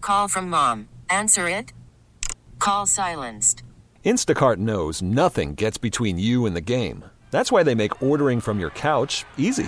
Call from mom. Answer it. Call silenced. Instacart knows nothing gets between you and the game. That's why they make ordering from your couch easy.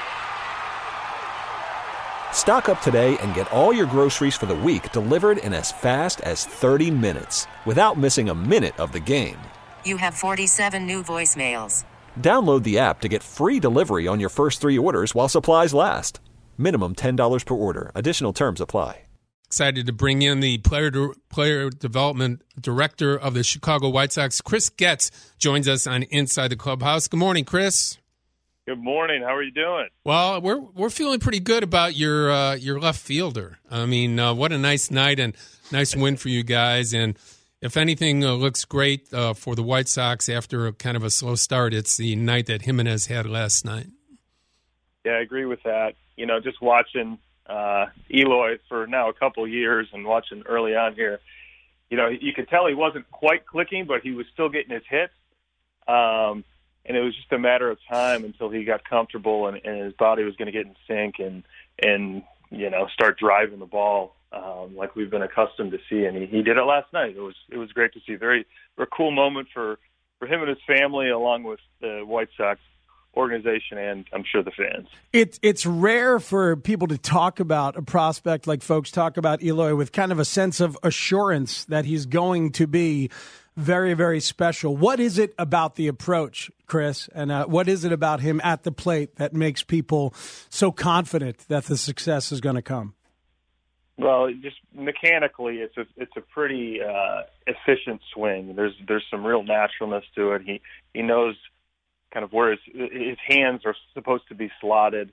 Stock up today and get all your groceries for the week delivered in as fast as 30 minutes without missing a minute of the game. You have 47 new voicemails. Download the app to get free delivery on your first 3 orders while supplies last. Minimum $10 per order. Additional terms apply. Excited to bring in the player development director of the Chicago White Sox. Chris Getz joins us on Inside the Clubhouse. Good morning, Chris. Good morning. How are you doing? Well, we're feeling pretty good about your left fielder. I mean, what a nice night and nice win for you guys. And if anything looks great for the White Sox after kind of a slow start, it's the night that Jimenez had last night. Yeah, I agree with that. You know, just watching Eloy for now a couple years and watching early on here, you know, you could tell he wasn't quite clicking, but he was still getting his hits. And it was just a matter of time until he got comfortable and his body was going to get in sync and you know, start driving the ball like we've been accustomed to see. And he did it last night. It was great to see. Very cool moment for him and his family, along with the White Sox organization and I'm sure the fans. It's rare for people to talk about a prospect like folks talk about Eloy with kind of a sense of assurance that he's going to be very, very special. What is it about the approach, Chris, and what is it about him at the plate that makes people so confident that the success is going to come? Well, just mechanically, it's a pretty efficient swing. There's some real naturalness to it. He knows kind of where his hands are supposed to be slotted.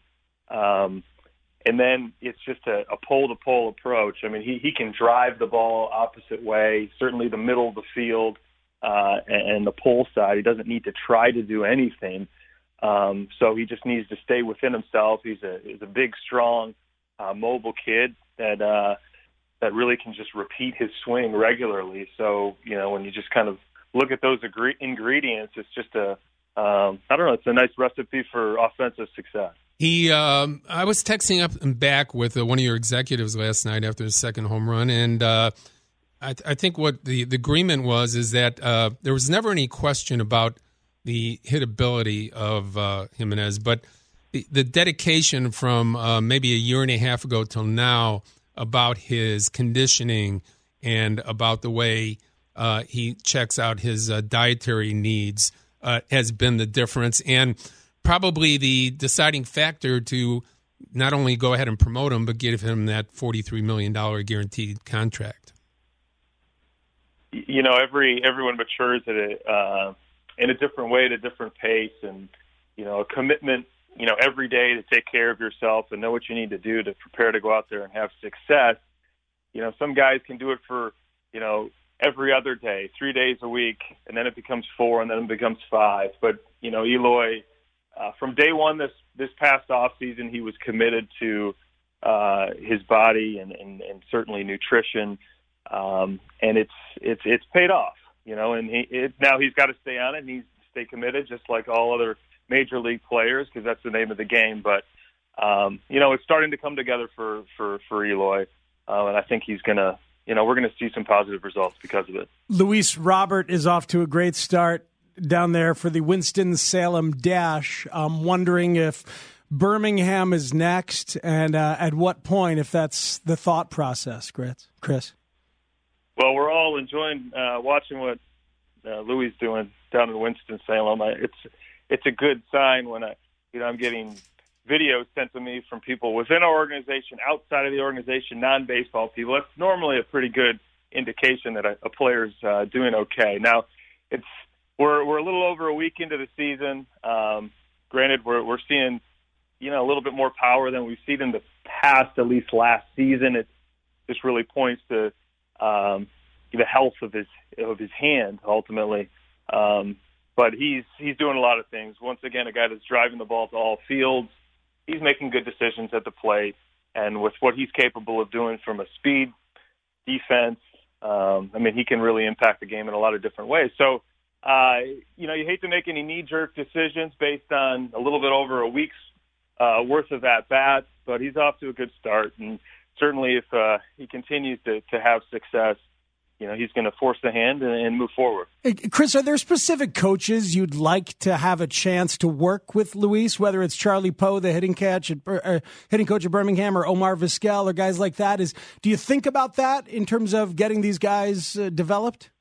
And then it's just a pole-to-pole approach. I mean, he can drive the ball opposite way, certainly the middle of the field and the pole side. He doesn't need to try to do anything. So he just needs to stay within himself. He's a big, strong, mobile kid that really can just repeat his swing regularly. So, you know, when you just kind of look at those ingredients, it's just it's a nice recipe for offensive success. I was texting up and back with one of your executives last night after his second home run, and I think what the agreement is that there was never any question about the hitability of Jimenez, but the dedication from maybe a year and a half ago till now about his conditioning and about the way he checks out his dietary needs has been the difference, and probably the deciding factor to not only go ahead and promote him, but give him that $43 million guaranteed contract. You know, everyone matures in a different way, at a different pace, and, you know, a commitment, you know, every day to take care of yourself and know what you need to do to prepare to go out there and have success. You know, some guys can do it for, you know, every other day, 3 days a week, and then it becomes 4, and then it becomes 5. But, you know, Eloy, from day one this past off season, he was committed to his body and certainly nutrition, and it's paid off, you know. And now he's got to stay on it. And he's stay committed, just like all other major league players, because that's the name of the game. But you know, it's starting to come together for Eloy, and I think he's gonna. You know, we're going to see some positive results because of it. Luis Robert is off to a great start down there for the Winston-Salem Dash. I'm wondering if Birmingham is next and at what point, if that's the thought process, Chris. Well, we're all enjoying watching what Louis doing down in Winston-Salem. It's a good sign when I'm getting videos sent to me from people within our organization, outside of the organization, non-baseball people. That's normally a pretty good indication that a player's doing okay. Now, we're a little over a week into the season. Granted, we're seeing, you know, a little bit more power than we've seen in the past, at least last season. It just really points to the health of his hand ultimately. But he's doing a lot of things. Once again, a guy that's driving the ball to all fields. He's making good decisions at the plate, and with what he's capable of doing from a speed, defense, I mean, he can really impact the game in a lot of different ways. So, you know, you hate to make any knee-jerk decisions based on a little bit over a week's worth of at-bats, but he's off to a good start, and certainly if he continues to have success, he's going to force the hand and move forward. Hey, Chris, are there specific coaches you'd like to have a chance to work with Luis, whether it's Charlie Poe, the hitting coach at Birmingham, or Omar Vizquel, or guys like that? Do you think about that in terms of getting these guys developed?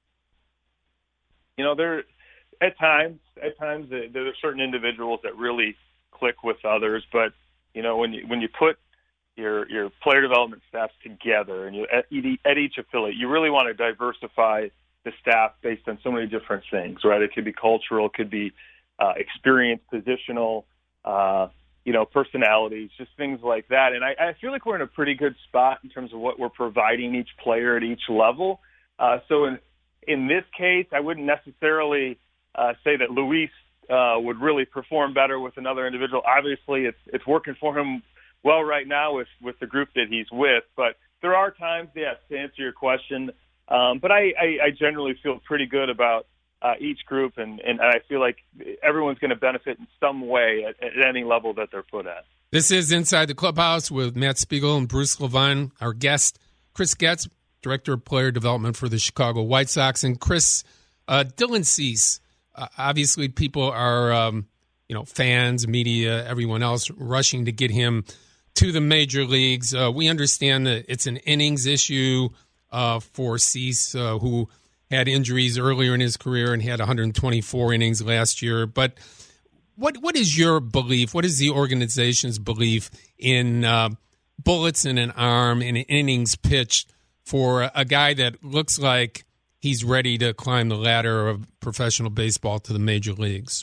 There at times there are certain individuals that really click with others, but when you put your player development staffs together, and at each affiliate, you really want to diversify the staff based on so many different things, right? It could be cultural, it could be experience, positional, personalities, just things like that. And I feel like we're in a pretty good spot in terms of what we're providing each player at each level. So in this case, I wouldn't necessarily say that Luis would really perform better with another individual. Obviously, it's working for him well right now with the group that he's with, but there are times, yes, to answer your question. But I generally feel pretty good about each group, and I feel like everyone's going to benefit in some way at any level that they're put at. This is Inside the Clubhouse with Matt Spiegel and Bruce Levine. Our guest, Chris Getz, Director of Player Development for the Chicago White Sox. And Chris, Dylan Cease, obviously people are, fans, media, everyone else rushing to get him to the major leagues. We understand that it's an innings issue for Cease, who had injuries earlier in his career and had 124 innings last year. But what is your belief? What is the organization's belief in bullets in an arm and innings pitched for a guy that looks like he's ready to climb the ladder of professional baseball to the major leagues?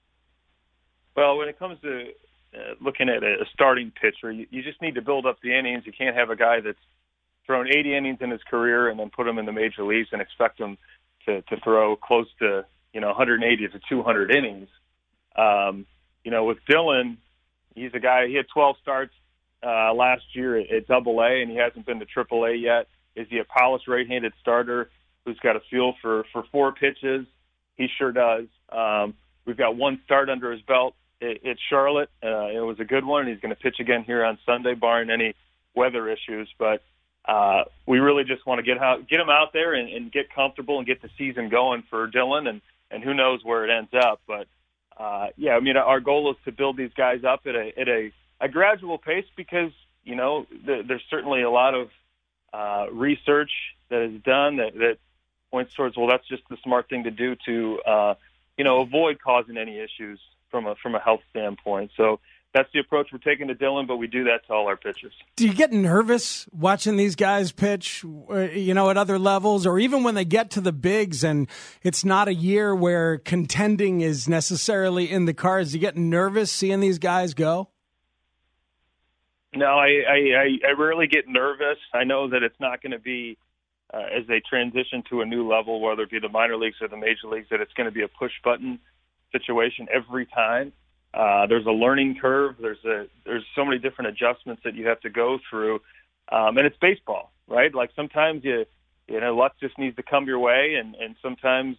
Well, when it comes to looking at a starting pitcher, you just need to build up the innings. You can't have a guy that's thrown 80 innings in his career and then put him in the major leagues and expect him to throw close to 180 to 200 innings. With Dylan, he's a guy. He had 12 starts last year at Double-A, and he hasn't been to Triple-A yet. Is he a polished right-handed starter who's got a feel for four pitches? He sure does. We've got one start under his belt at Charlotte. It was a good one, and he's going to pitch again here on Sunday, barring any weather issues. But we really just want to get him out there and get comfortable and get the season going for Dylan, and who knows where it ends up. But, our goal is to build these guys up at a gradual pace because, there's certainly a lot of research that is done that points towards, well, that's just the smart thing to do to, avoid causing any issues from a health standpoint. So that's the approach we're taking to Dylan, but we do that to all our pitchers. Do you get nervous watching these guys pitch, at other levels, or even when they get to the bigs and it's not a year where contending is necessarily in the cards? Do you get nervous seeing these guys go? No, I rarely get nervous. I know that it's not going to be, as they transition to a new level, whether it be the minor leagues or the major leagues, that it's going to be a push-button situation every time. There's a learning curve. There's so many different adjustments that you have to go through, and it's baseball, right? Like sometimes luck just needs to come your way, and sometimes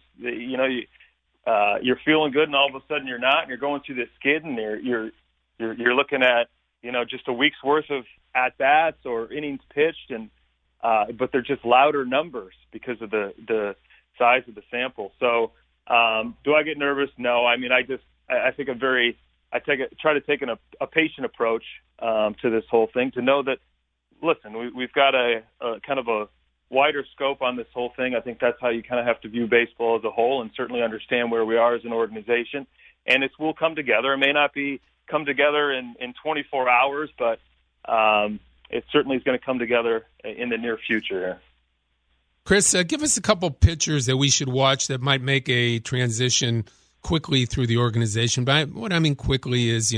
you're feeling good, and all of a sudden you're not, and you're going through this skid, and you're looking at just a week's worth of at bats or innings pitched, and but they're just louder numbers because of the size of the sample. So do I get nervous? No. I mean, I think try to take a patient approach to this whole thing, to know that, listen, we've got a kind of a wider scope on this whole thing. I think that's how you kind of have to view baseball as a whole, and certainly understand where we are as an organization. And it will come together. It may not come together in 24 hours, but it certainly is going to come together in the near future. Chris, give us a couple pitchers that we should watch that might make a transition quickly through the organization. But what I mean quickly is,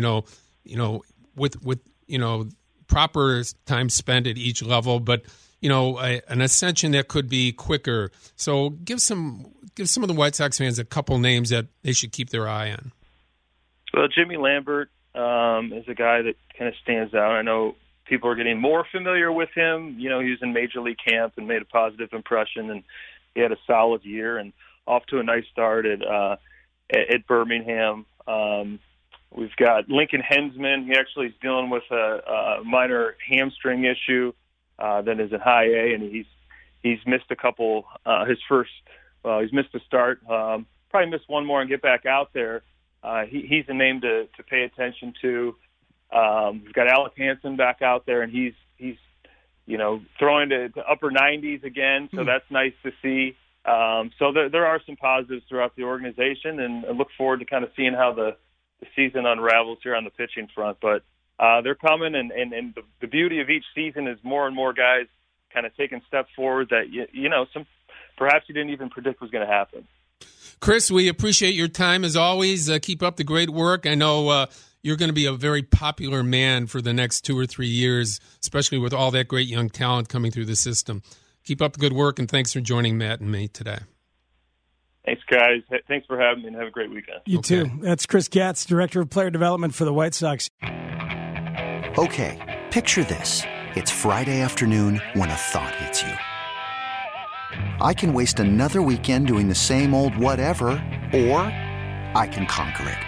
with proper time spent at each level, but an ascension that could be quicker. So give some of the White Sox fans a couple names that they should keep their eye on. Well, Jimmy Lambert is a guy that kind of stands out. I know people are getting more familiar with him. He was in Major League camp and made a positive impression, and he had a solid year and off to a nice start at Birmingham. We've got Lincoln Hensman. He actually is dealing with a minor hamstring issue. than is in high A, and he's missed a couple. He's missed a start. Probably miss one more and get back out there. He's a name to pay attention to. We've got Alec Hansen back out there, and he's throwing to upper 90s again, so that's nice to see. So there are some positives throughout the organization, and I look forward to kind of seeing how the season unravels here on the pitching front. But they're coming, and the beauty of each season is more and more guys kind of taking steps forward that some perhaps you didn't even predict was going to happen. Chris, we appreciate your time as always. Keep up the great work. I know you're going to be a very popular man for the next 2 or 3 years, especially with all that great young talent coming through the system. Keep up the good work, and thanks for joining Matt and me today. Thanks, guys. Thanks for having me, and have a great weekend. You too. That's Chris Gatz, Director of Player Development for the White Sox. Okay, picture this. It's Friday afternoon when a thought hits you. I can waste another weekend doing the same old whatever, or I can conquer it.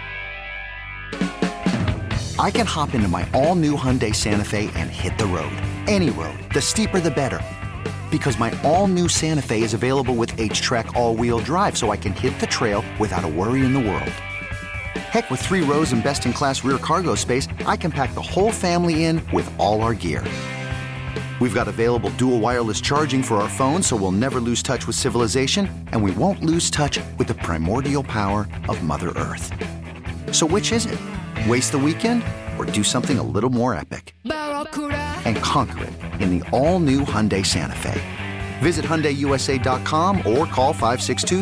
I can hop into my all-new Hyundai Santa Fe and hit the road. Any road. The steeper, the better. Because my all-new Santa Fe is available with H-Track all-wheel drive, so I can hit the trail without a worry in the world. Heck, with 3 rows and best-in-class rear cargo space, I can pack the whole family in with all our gear. We've got available dual wireless charging for our phones, so we'll never lose touch with civilization, and we won't lose touch with the primordial power of Mother Earth. So which is it? Waste the weekend or do something a little more epic? And conquer it in the all-new Hyundai Santa Fe. Visit HyundaiUSA.com or call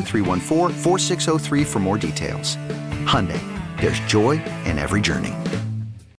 562-314-4603 for more details. Hyundai, there's joy in every journey.